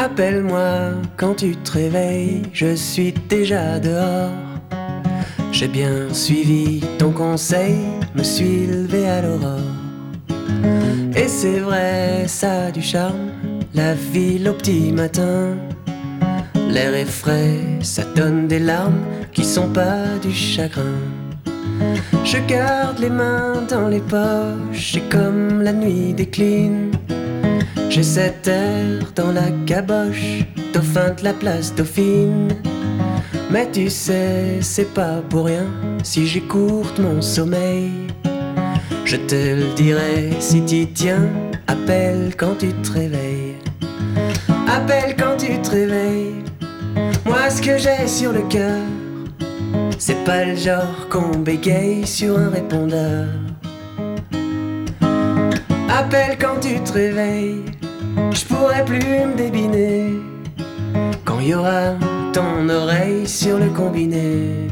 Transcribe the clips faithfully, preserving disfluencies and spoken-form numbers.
Appelle-moi quand tu te réveilles, je suis déjà dehors. J'ai bien suivi ton conseil, me suis levé à l'aurore. Et c'est vrai, ça a du charme, la ville au petit matin. L'air est frais, ça donne des larmes qui sont pas du chagrin. Je garde les mains dans les poches et comme la nuit décline, j'ai cet air dans la caboche, dauphin de la place Dauphine. Mais tu sais, c'est pas pour rien si j'écourte mon sommeil. Je te le dirai si t'y tiens, appelle quand tu te réveilles. Appelle quand tu te réveilles. Moi ce que j'ai sur le cœur, c'est pas le genre qu'on bégaye sur un répondeur. Appelle quand tu te réveilles, je pourrai plus me débiner quand y aura ton oreille sur le combiné.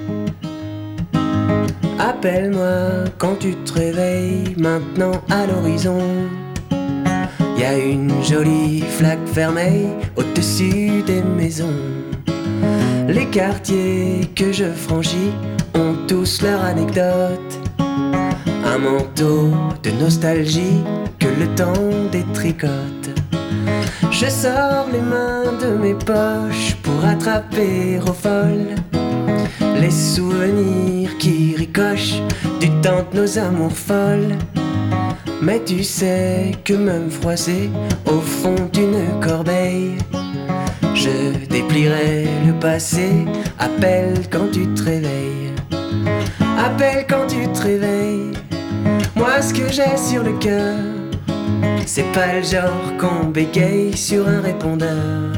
Appelle-moi quand tu te réveilles, maintenant à l'horizon. Y a une jolie flaque vermeille au-dessus des maisons. Les quartiers que je franchis ont tous leur anecdote. Un manteau de nostalgie que le temps détricote. Je sors les mains de mes poches pour attraper au vol les souvenirs qui ricochent du temps de nos amours folles. Mais tu sais que même froissé au fond d'une corbeille, je déplierai le passé. Appelle quand tu te réveilles. Appelle quand tu te réveilles. Moi ce que j'ai sur le cœur, c'est pas le genre qu'on bégaye sur un répondeur.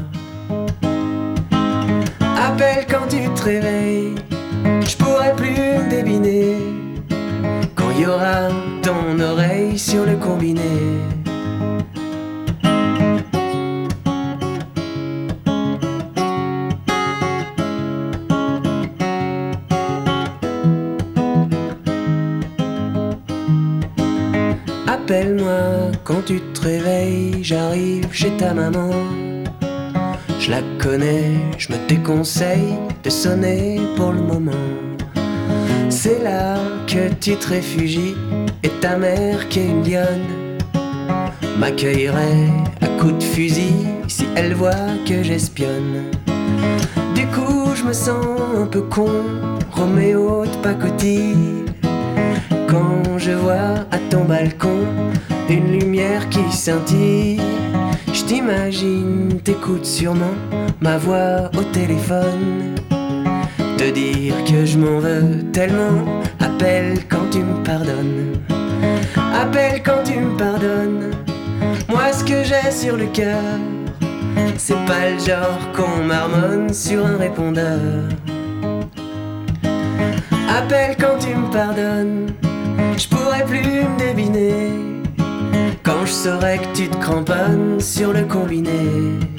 Appelle quand tu te réveilles, je pourrai plus me débiner quand y aura ton oreille sur le combiné. Appelle-moi quand tu te réveilles, j'arrive chez ta maman. Je la connais, je me déconseille de sonner pour le moment. C'est là que tu te réfugies et ta mère qui est une lionne m'accueillerait à coups de fusil si elle voit que j'espionne. Du coup je me sens un peu con, Roméo de pacotille, quand je vois à ton balcon une lumière qui scintille. Je t'imagine, t'écoutes sûrement ma voix au téléphone, te dire que je m'en veux tellement. Appelle quand tu me pardonnes. Appelle quand tu me pardonnes. Moi ce que j'ai sur le cœur, c'est pas le genre qu'on marmonne sur un répondeur. Appelle quand tu me pardonnes, je pourrai plus me débiner quand je saurai que tu te cramponnes sur le combiné.